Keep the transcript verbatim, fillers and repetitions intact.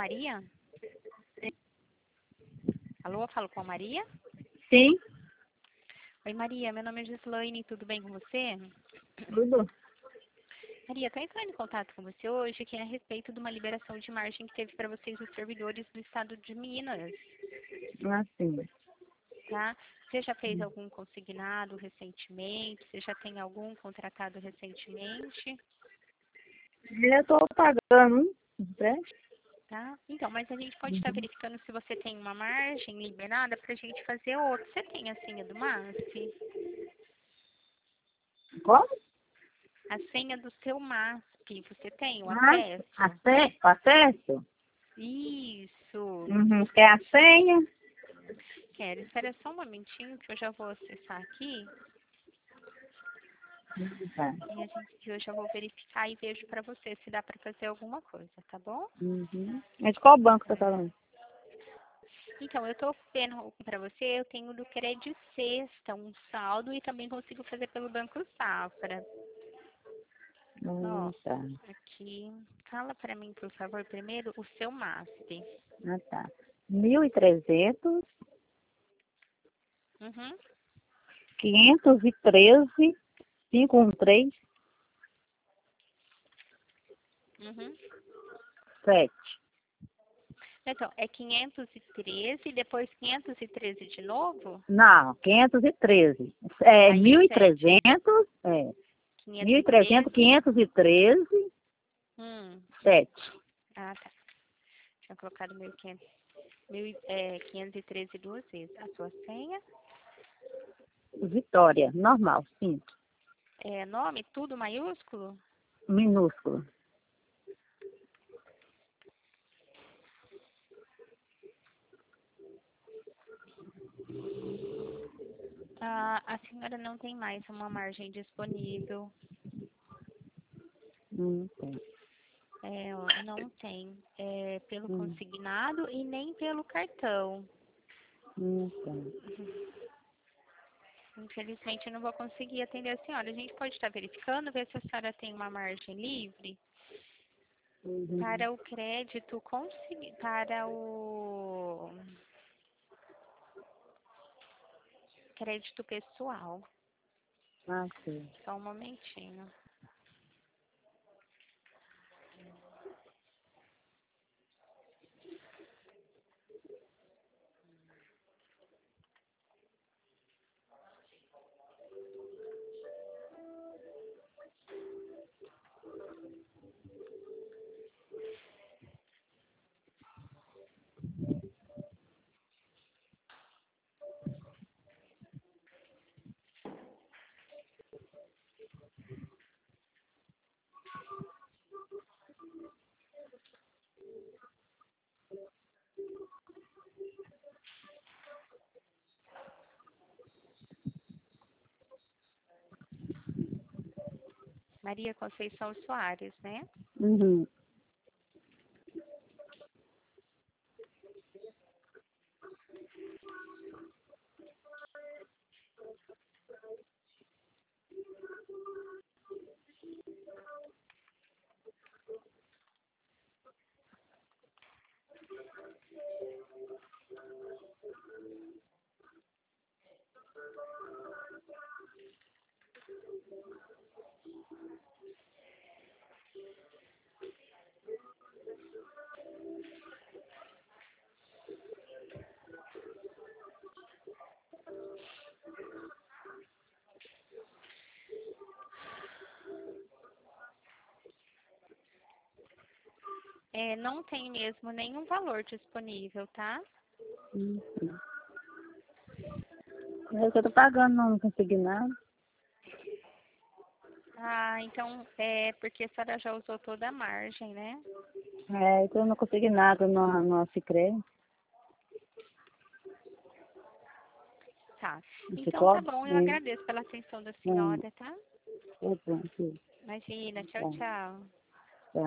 Maria? Alô, eu falo com a Maria? Sim, Oi, Maria, meu nome é Gislaine, tudo bem com você? tudo. Maria, estou entrando em contato com você hoje, que é a respeito de uma liberação de margem que teve para vocês os servidores do estado de Minas, Assim. tá? Você já fez algum consignado recentemente? Você já tem algum contratado recentemente? Eu estou pagando, né? Tá? Então, mas a gente pode estar verificando se você tem uma margem liberada para a gente fazer outro. Você tem a senha do M A S P? Como? A senha do seu M A S P, você tem o Ah, acesso? acesso? Acesso? Isso. Uhum. Quer a senha? Quero. Espera só um momentinho que eu já vou acessar aqui Tá. e a gente, eu já vou verificar e vejo para você se dá para fazer alguma coisa, tá bom? Uhum. É de qual banco você está falando? Então, eu estou vendo para você, eu tenho do Credit Sexta um saldo e também consigo fazer pelo Banco Safra. Ó, Hum, tá. aqui, fala para mim, por favor, primeiro o seu M A S P. Ah, tá. Mil e trezentos, Uhum, quinhentos e treze, cinco um três, uhum. sete. Então, é quinhentos e treze, depois quinhentos e treze de novo? Não, quinhentos e treze. É Aí é mil e sete. trezentos, é. quinhentos Mil e e trezentos, treze. quinhentos e treze, Hum. sete. Ah, tá. Tinha colocado mil e quinhentos, mil, e- é, quinhentos e treze duas vezes. A sua senha? Vitória, normal, sim. É, nome, tudo maiúsculo? Minúsculo. Ah, a senhora não tem mais uma margem disponível. Hum, tem. É, ó, não tem. É, pelo Hum, consignado e nem pelo cartão. hum, tem. Infelizmente, eu não vou conseguir atender a senhora. A gente pode estar verificando, ver se a senhora tem uma margem livre Uhum. para o crédito, consegui- para o crédito pessoal. Ah, sim. Só um momentinho. Maria Conceição Soares, né? Uhum. É, não tem mesmo nenhum valor disponível, tá? Uhum. Eu estou pagando, não consegui nada. Ah, então é porque a senhora já usou toda a margem, né? É, então eu não consegui nada no, no Cicred, Tá. no Então tá Cicobi. bom, eu Hum. agradeço pela atenção da Hum. senhora, tá? Tá bom, sim. Imagina, tchau, Tá. tchau.